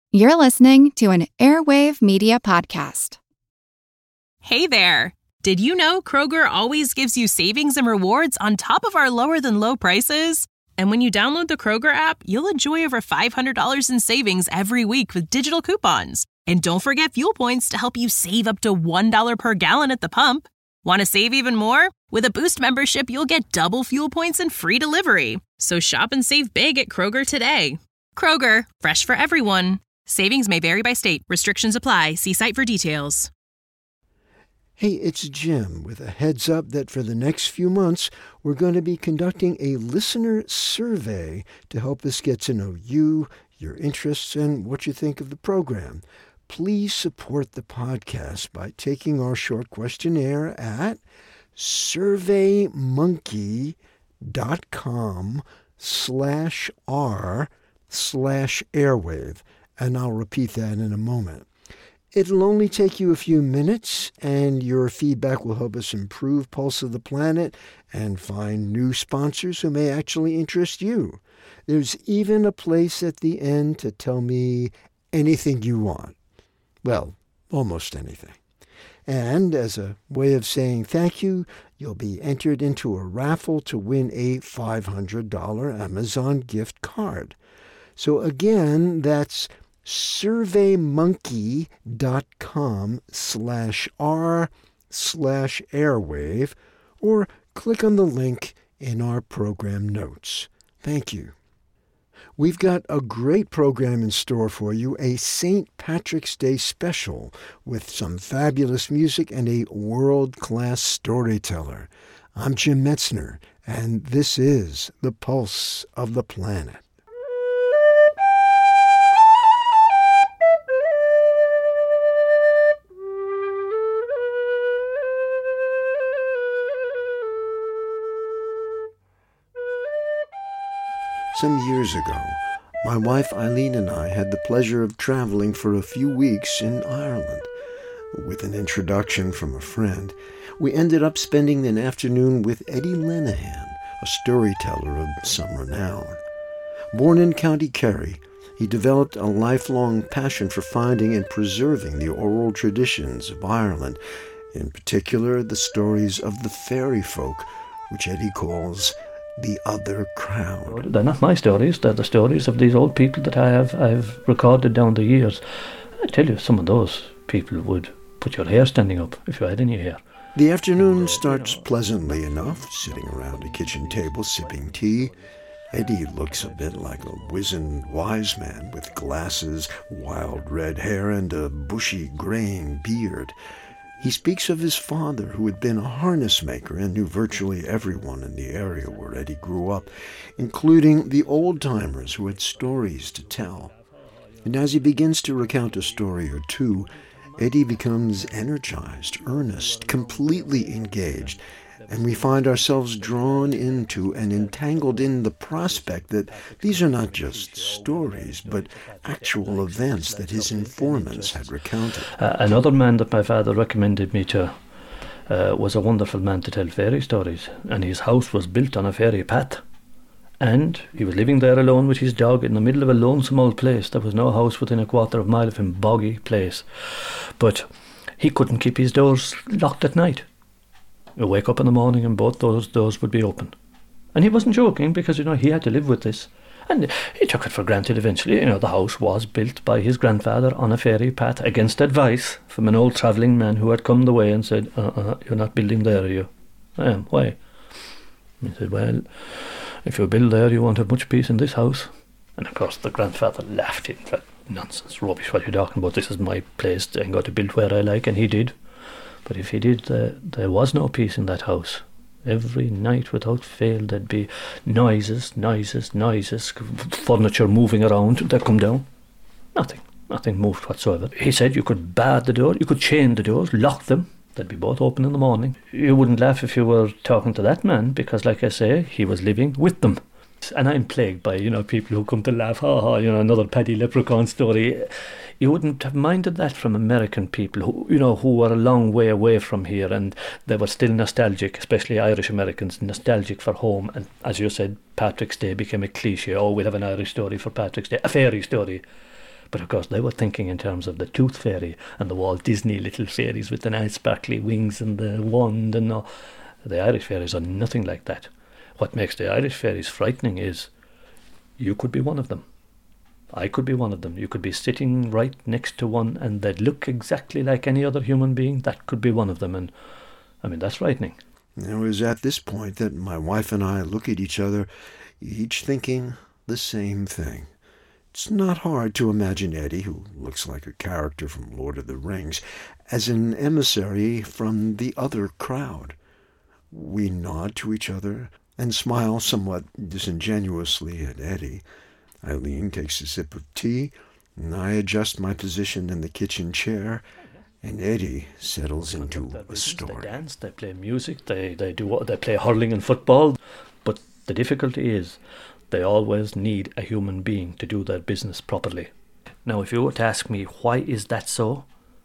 You're listening to an Airwave Media Podcast. Hey there! Did you know Kroger always gives you savings and rewards on top of our lower-than-low prices? And when you download the Kroger app, you'll enjoy over $500 in savings every week with digital coupons. And don't forget fuel points to help you save up to $1 per gallon at the pump. Want to save even more? With a Boost membership, you'll get double fuel points and free delivery. So shop and save big at Kroger today. Kroger, fresh for everyone. Savings may vary by state. Restrictions apply. See site for details. Hey, it's Jim with a heads up that for the next few months, we're going to be conducting a listener survey to help us get to know you, your interests, and what you think of the program. Please support the podcast by taking our short questionnaire at surveymonkey.com/r/airwave. And I'll repeat that in a moment. It'll only take you a few minutes, and your feedback will help us improve Pulse of the Planet and find new sponsors who may actually interest you. There's even a place at the end to tell me anything you want. Well, almost anything. And as a way of saying thank you, you'll be entered into a raffle to win a $500 Amazon gift card. So again, that's surveymonkey.com/r/airwave, or click on the link in our program notes. Thank you. We've got a great program in store for you, a St. Patrick's Day special with some fabulous music and a world-class storyteller. I'm Jim Metzner, and this is the Pulse of the Planet. Some years ago, my wife Eileen and I had the pleasure of traveling for a few weeks in Ireland. With an introduction from a friend, we ended up spending an afternoon with Eddie Lenihan, a storyteller of some renown. Born in County Kerry, he developed a lifelong passion for finding and preserving the oral traditions of Ireland, in particular the stories of the fairy folk, which Eddie calls the other crowd. They're not my stories, they're the stories of these old people that I've recorded down the years. I tell you, some of those people would put your hair standing up if you had any hair. The afternoon starts pleasantly enough, sitting around a kitchen table sipping tea. Eddie looks a bit like a wizened wise man with glasses, wild red hair, and a bushy graying beard. He speaks of his father, who had been a harness maker and knew virtually everyone in the area where Eddie grew up, including the old-timers who had stories to tell. And as he begins to recount a story or two, Eddie becomes energized, earnest, completely engaged, and we find ourselves drawn into and entangled in the prospect that these are not just stories, but actual events that his informants had recounted. Another man that my father recommended me to was a wonderful man to tell fairy stories, and his house was built on a fairy path. And he was living there alone with his dog in the middle of a lonesome old place. There was no house within a quarter of a mile of him, boggy place. But he couldn't keep his doors locked at night. He'd wake up in the morning and both those doors would be open. And he wasn't joking because, he had to live with this. And he took it for granted eventually. The house was built by his grandfather on a fairy path against advice from an old travelling man who had come the way and said, you're not building there, are you? I am. Why? He said, well, if you build there, you won't have much peace in this house. And of course the grandfather laughed. He said, nonsense, rubbish, what are you talking about? This is my place. I'm going to build where I like. And he did. But if he did, there was no peace in that house. Every night without fail there'd be noises, furniture moving around. They'd come down. Nothing moved whatsoever. He said you could bar the door, you could chain the doors, lock them. They'd be both open in the morning. You wouldn't laugh if you were talking to that man, because like I say, he was living with them. And I'm plagued by, people who come to laugh, another Paddy Leprechaun story. You wouldn't have minded that from American people who were a long way away from here, and they were still nostalgic, especially Irish Americans, nostalgic for home. And as you said, Patrick's Day became a cliche. Oh, we'll have an Irish story for Patrick's Day, a fairy story. But of course they were thinking in terms of the Tooth Fairy and the Walt Disney little fairies with the nice sparkly wings and the wand and all. The Irish fairies are nothing like that. What makes the Irish fairies frightening is you could be one of them. I could be one of them. You could be sitting right next to one and they'd look exactly like any other human being. That could be one of them. And I mean, that's frightening. It was at this point that my wife and I look at each other, each thinking the same thing. It's not hard to imagine Eddie, who looks like a character from Lord of the Rings, as an emissary from the other crowd. We nod to each other and smile somewhat disingenuously at Eddie. Eileen takes a sip of tea, and I adjust my position in the kitchen chair, and Eddie settles into a story. They dance, they play music, they play hurling and football, but the difficulty is they always need a human being to do their business properly. Now, if you were to ask me why is that so,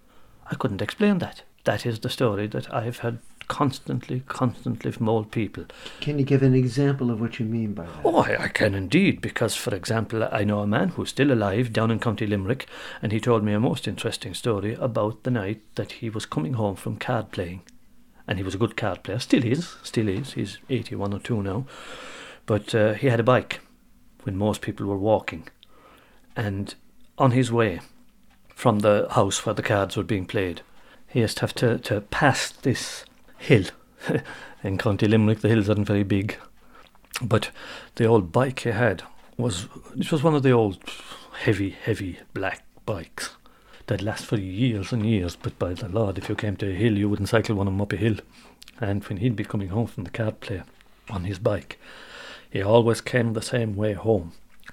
I couldn't explain that. That is the story that I've had constantly from old people. Can you give an example of what you mean by that? Oh, I can indeed, because, for example, I know a man who's still alive down in County Limerick, and he told me a most interesting story about the night that he was coming home from card playing. And he was a good card player, still is. He's 81 or 2 now. But he had a bike when most people were walking. And on his way from the house where the cards were being played, he used to have to pass this hill. In County Limerick, the hills aren't very big. But the old bike he had was one of the old heavy black bikes that last for years and years. But by the Lord, if you came to a hill, you wouldn't cycle one of them up a hill. And when he'd be coming home from the card play on his bike, he always came the same way home.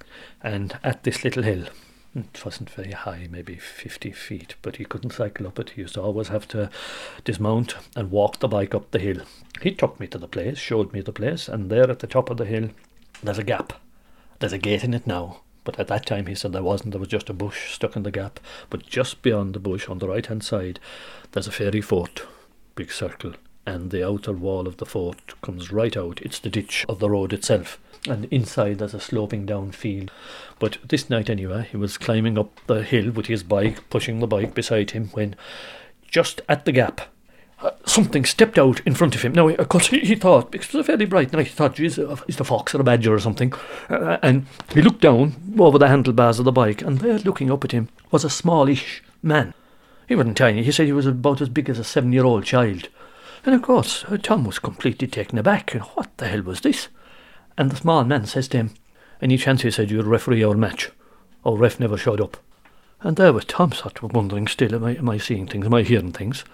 And at this little hill, it wasn't very high, maybe 50 feet, but he couldn't cycle up it. He used to always have to dismount and walk the bike up the hill. He took me to the place, showed me the place, and there at the top of the hill, there's a gap. There's a gate in it now, but at that time he said there wasn't. There was just a bush stuck in the gap. But just beyond the bush, on the right-hand side, there's a fairy fort, big circle, and the outer wall of the fort comes right out. It's the ditch of the road itself. And inside there's a sloping down field. But this night anyway, he was climbing up the hill with his bike, pushing the bike beside him, when just at the gap, something stepped out in front of him. Now, of course, he thought, because it was a fairly bright night, he thought, geez, is the fox or a badger or something? And he looked down over the handlebars of the bike, and there, looking up at him, was a smallish man. He wasn't tiny. He said he was about as big as a 7-year-old child. And of course, Tom was completely taken aback. What the hell was this? And the small man says to him, any chance, he said, you'll referee our match? Our ref never showed up. And there was Tom sort of wondering still, am I seeing things, am I hearing things?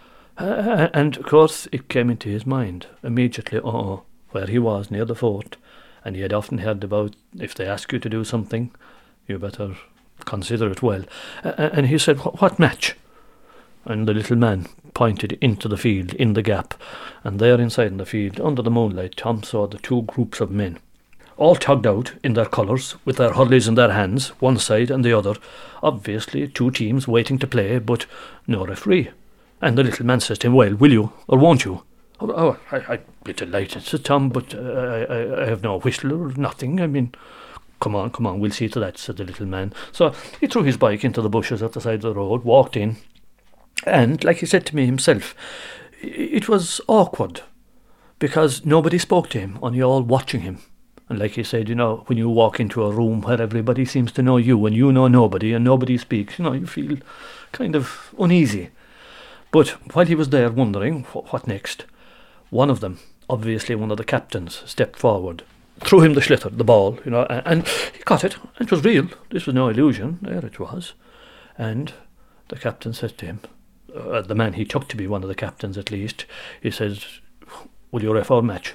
And of course it came into his mind immediately, where he was near the fort, and he had often heard about, if they ask you to do something, you better consider it well. And he said, what match? And the little man pointed into the field, in the gap, and there inside in the field, under the moonlight, Tom saw the 2 groups of men, all tugged out in their colours, with their hurleys in their hands, one side and the other, obviously 2 teams waiting to play, but no referee. And the little man says to him, well, will you, or won't you? Oh, I'd be delighted, said Tom, but I have no whistle or nothing. I mean, come on, we'll see to that, said the little man. So he threw his bike into the bushes at the side of the road, walked in, and, like he said to me himself, it was awkward, because nobody spoke to him, only all watching him. And like he said, when you walk into a room where everybody seems to know you, and you know nobody, and nobody speaks, you feel kind of uneasy. But while he was there wondering what next, one of them, obviously one of the captains, stepped forward, threw him the sliotar, the ball, and he caught it. It was real. This was no illusion. There it was. And the captain said to him, the man he took to be one of the captains at least, he says, will you ref our match?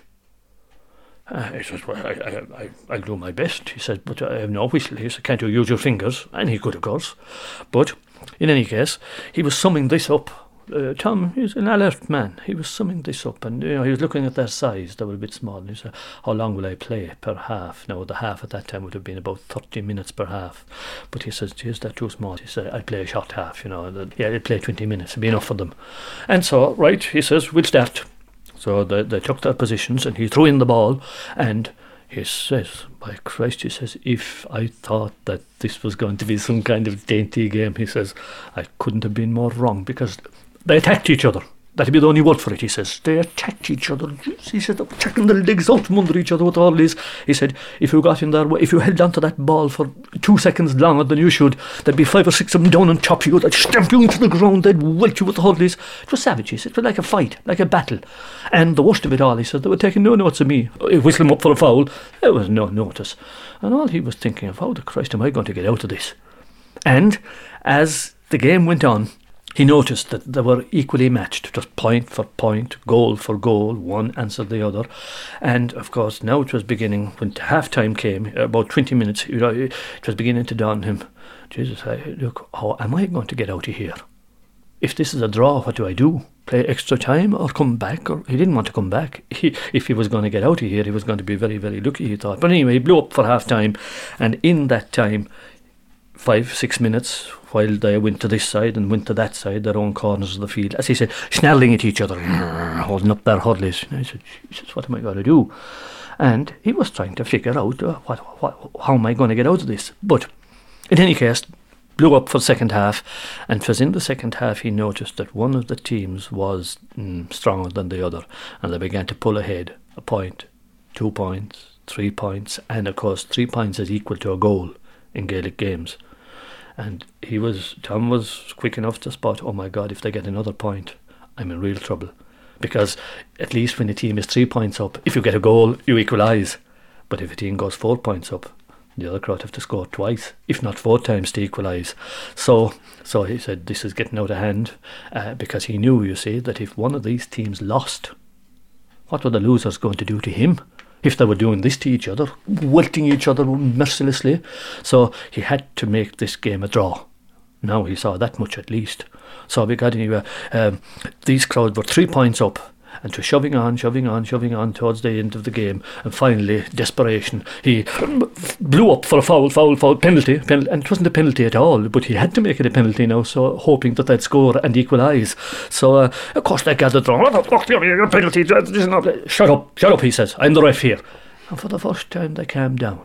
He says, well, I'll do my best, he said, but I have no whistle. He said, can't you use your fingers? And he could, of course. But in any case, he was summing this up. Tom, he's an alert man. He was summing this up, and he was looking at their size. They were a bit small. And he said, how long will I play per half? Now, the half at that time would have been about 30 minutes per half. But he says, geez, that's too small. He said, I'll play a short half, I'll play 20 minutes. It'll be enough for them. And so, right, he says, we'll start. So they took their positions, and he threw in the ball, and He says, by Christ, he says, if I thought that this was going to be some kind of dainty game, he says, I couldn't have been more wrong, because they attacked each other. That'd be the only word for it, he says. They attacked each other. He said, they were taking their legs out from under each other with all this. He said, if you got in there, if you held onto that ball for 2 seconds longer than you should, there'd be 5 or 6 of them down and chop you. They'd stamp you into the ground. They'd welt you with all this. It was savage, he said. It was like a fight, like a battle. And the worst of it all, he said, they were taking no notice of me. Whistle him up for a foul. There was no notice. And all he was thinking of, how the Christ am I going to get out of this? And as the game went on, he noticed that they were equally matched, just point for point, goal for goal, one answered the other. And of course, now it was beginning, when half-time came, about 20 minutes, it was beginning to dawn on him. Jesus, look, how am I going to get out of here? If this is a draw, what do I do? Play extra time or come back? Or he didn't want to come back. If he was going to get out of here, he was going to be very, very lucky, he thought. But anyway, he blew up for half-time, and in that time, 5-6 minutes, while they went to this side and went to that side, their own corners of the field, as he said, snarling at each other, holding up their hurleys. And I said, Jesus, what am I going to do? And he was trying to figure out, how am I going to get out of this? But in any case, blew up for the second half, and 'twas in the second half he noticed that one of the teams was stronger than the other, and they began to pull ahead, a point, 2 points, 3 points, and of course 3 points is equal to a goal in Gaelic games. And Tom was quick enough to spot, oh my God, if they get another point, I'm in real trouble. Because at least when the team is 3 points up, if you get a goal, you equalise. But if a team goes 4 points up, the other crowd have to score twice, if not 4 times, to equalise. So he said, this is getting out of hand, because he knew, you see, that if one of these teams lost, what were the losers going to do to him? If they were doing this to each other, welting each other mercilessly. So he had to make this game a draw. Now he saw that much at least. So we got anywhere. These crowds were 3 points up, and to shoving on towards the end of the game. And finally, desperation, he blew up for a foul, penalty, and it wasn't a penalty at all, but he had to make it a penalty now, so hoping that they'd score and equalise. So, of course, they gathered round, penalty, shut up, he says, I'm the ref here. And for the first time, they calmed down.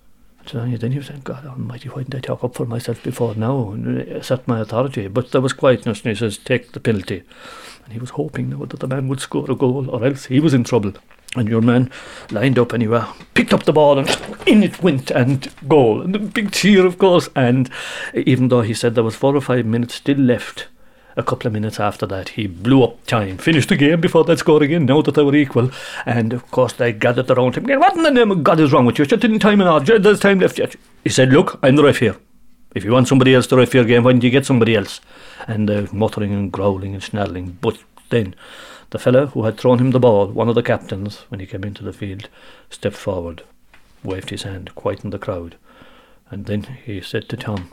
So then he was saying, God almighty, why didn't I talk up for myself before now and assert my authority? But there was quietness, and he says, take the penalty. And he was hoping now that the man would score a goal, or else he was in trouble. And your man lined up anyway, picked up the ball, and in it went, and goal. And a big cheer, of course. And even though he said there was 4 or 5 minutes still left, a couple of minutes after that, he blew up time, finished the game before they'd score again, now that they were equal. And of course they gathered around him, what in the name of God is wrong with you? Didn't time enough, there's time left yet. He said, look, I'm the ref here. If you want somebody else to ref your game, why didn't you get somebody else? And muttering and growling and snarling. But then the fellow who had thrown him the ball, one of the captains, when he came into the field, stepped forward, waved his hand, quietened the crowd. And then he said to Tom,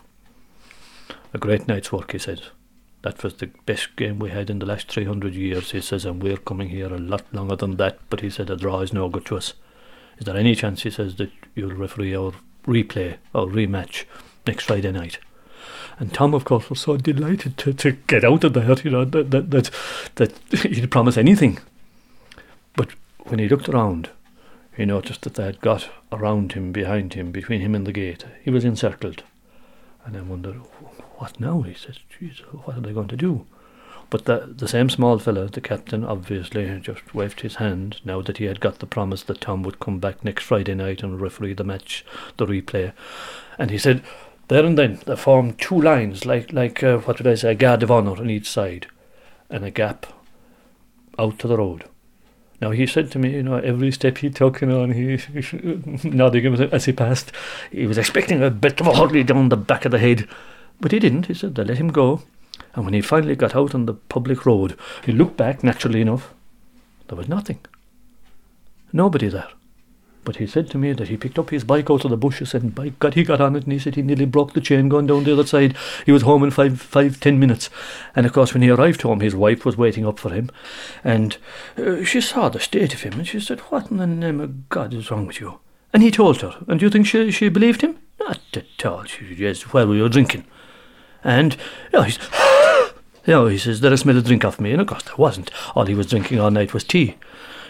a great night's work, he said. That was the best game we had in the last 300 years, he says, and we're coming here a lot longer than that. But he said, a draw is no good to us. Is there any chance, he says, that you'll referee our replay, our rematch, next Friday night? And Tom, of course, was so delighted to get out of there, you know, that he'd promise anything. But when he looked around, he noticed that they had got around him, behind him, between him and the gate. He was encircled. And I wondered, what now? He says, Jesus, what are they going to do? But the same small fella, the captain, obviously just waved his hand now that he had got the promise that Tom would come back next Friday night and referee the match, the replay. And he said, there and then they formed 2 lines, like what would I say, a guard of honour on each side, and a gap out to the road. Now he said to me, you know, every step he took, you know, and he nodding as he passed, he was expecting a bit of a hurley down the back of the head, but he didn't. He said they let him go. And when he finally got out on the public road, he looked back, naturally enough. There was nothing. Nobody there. But he said to me that he picked up his bike out of the bushes, and by God, he got on it, and he said he nearly broke the chain going down the other side. He was home in 10 minutes. And of course, when he arrived home, his wife was waiting up for him. And she saw the state of him, and she said, what in the name of God is wrong with you? And he told her. And do you think she believed him? Not at all. She said, yes, while we were drinking. And he says, there a smell of drink off me. And of course there wasn't. All he was drinking all night was tea.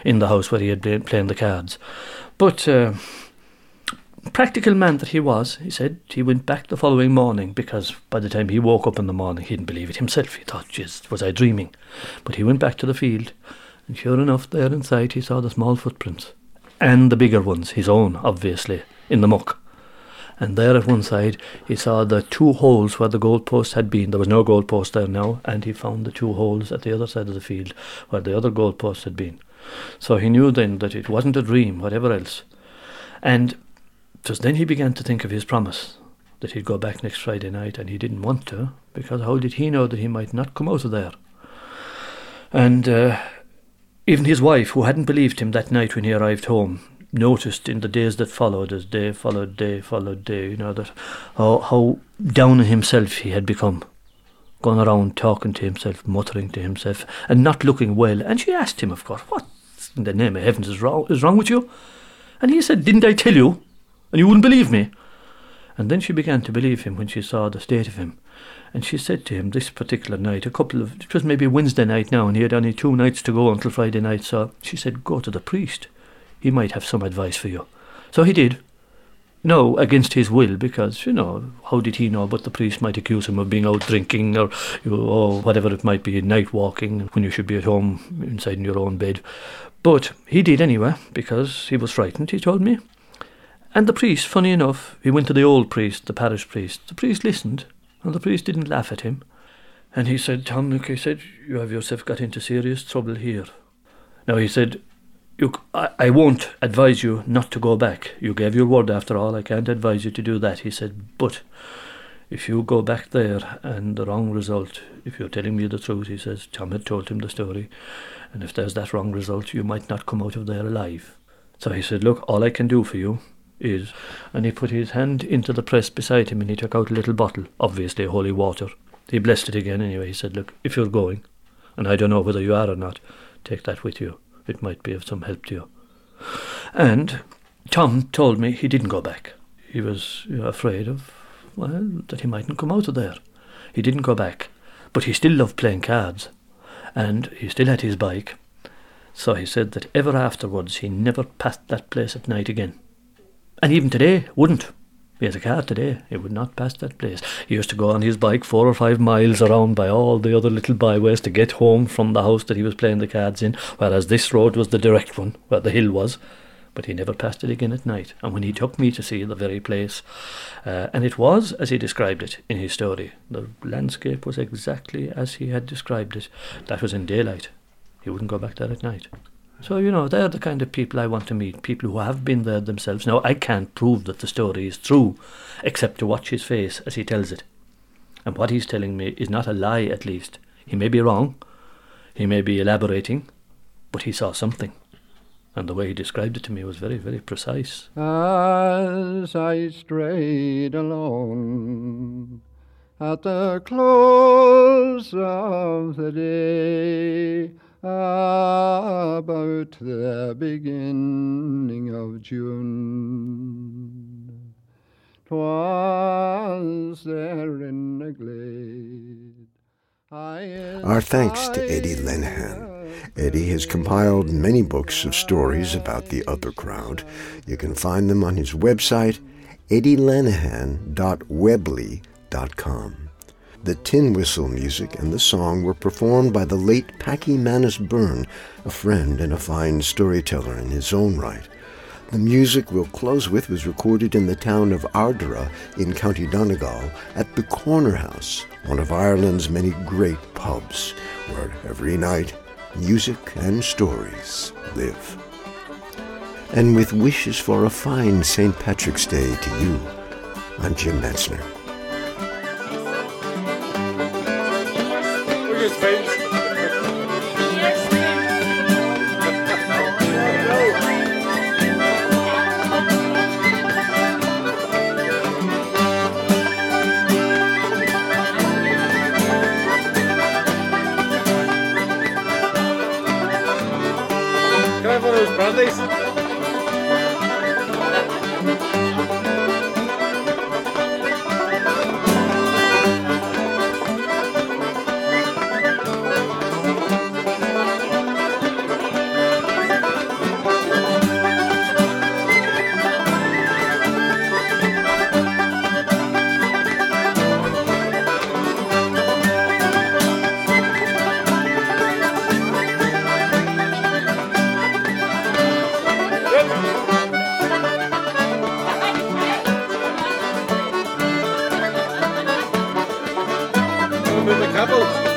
in the house where he had been playing the cards. But practical man that he was, he said he went back the following morning, because by the time he woke up in the morning he didn't believe it himself. He thought, "Jeez, was I dreaming?" But he went back to the field, and sure enough, there inside he saw the small footprints, and the bigger ones, his own, obviously, in the muck. And there at one side he saw the 2 holes where the goalpost had been. There was no goalpost there now, and he found the 2 holes at the other side of the field where the other goalpost had been. So he knew then that it wasn't a dream, whatever else. And just then he began to think of his promise, that he'd go back next Friday night, and he didn't want to, because how did he know that he might not come out of there? And even his wife, who hadn't believed him that night when he arrived home, noticed in the days that followed, as day followed day followed day, that how down on himself he had become, going around talking to himself, muttering to himself, and not looking well. And she asked him, of course, "What in the name of heavens is wrong with you?" And he said, "Didn't I tell you? And you wouldn't believe me." And then she began to believe him when she saw the state of him. And she said to him this particular night, it was maybe Wednesday night now, and he had only 2 nights to go until Friday night, so she said, "Go to the priest. He might have some advice for you." So he did. No, against his will, because, how did he know but the priest might accuse him of being out drinking or whatever it might be, night walking, when you should be at home inside in your own bed. But he did anyway, because he was frightened, he told me. And the priest, funny enough, he went to the old priest, the parish priest. The priest listened, and the priest didn't laugh at him. And he said, "Tom, look," he said, "you have yourself got into serious trouble here." Now, he said, I won't advise you not to go back. You gave your word after all. I can't advise you to do that." He said, "But if you go back there and the wrong result, if you're telling me the truth," he says, Tom had told him the story, "and if there's that wrong result, you might not come out of there alive." So he said, "Look, all I can do for you is," and he put his hand into the press beside him, and he took out a little bottle, obviously holy water. He blessed it again anyway. He said, "Look, if you're going, and I don't know whether you are or not, take that with you. It might be of some help to you." And Tom told me he didn't go back. He was afraid of, that he mightn't come out of there. He didn't go back, but he still loved playing cards, and he still had his bike. So he said that ever afterwards he never passed that place at night again. And even today, wouldn't. He has a car today. He would not pass that place. He used to go on his bike 4 or 5 miles around by all the other little byways to get home from the house that he was playing the cards in, whereas this road was the direct one, where the hill was. But he never passed it again at night. And when he took me to see the very place, and it was as he described it in his story, the landscape was exactly as he had described it. That was in daylight. He wouldn't go back there at night. So, they're the kind of people I want to meet, people who have been there themselves. Now, I can't prove that the story is true, except to watch his face as he tells it. And what he's telling me is not a lie, at least. He may be wrong, he may be elaborating, but he saw something. And the way he described it to me was very, very precise. As I strayed alone at the close of the day, about the beginning of June, 'twas there in the glade. Our thanks to Eddie Lenihan. Eddie has compiled many books of stories about the other crowd. You can find them on his website, eddylenihan.weebly.com. The tin whistle music and the song were performed by the late Packy Manus Byrne, a friend and a fine storyteller in his own right. The music we'll close with was recorded in the town of Ardara in County Donegal at the Corner House, one of Ireland's many great pubs, where every night music and stories live. And with wishes for a fine St. Patrick's Day to you, I'm Jim Metzner. Can I have one of those Bradleys? Come and move the couple.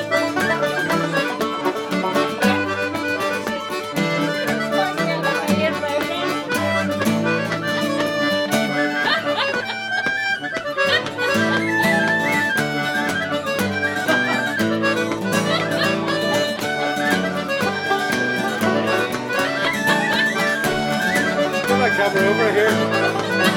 Cover over here.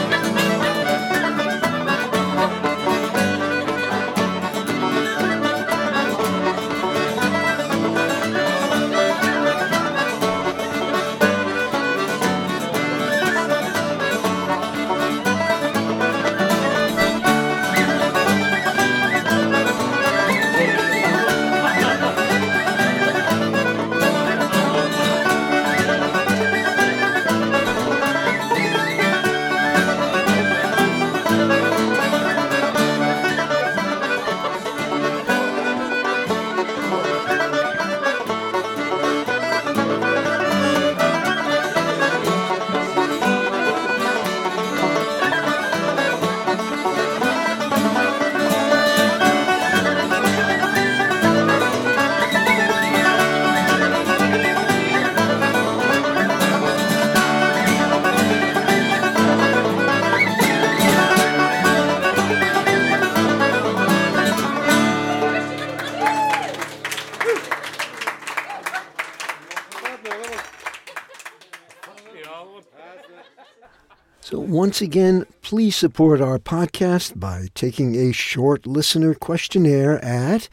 So once again, please support our podcast by taking a short listener questionnaire at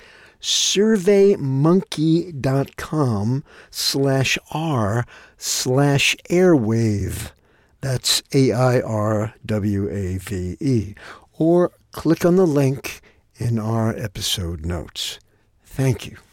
surveymonkey.com/r/airwave. That's AIRWAVE. Or click on the link in our episode notes. Thank you.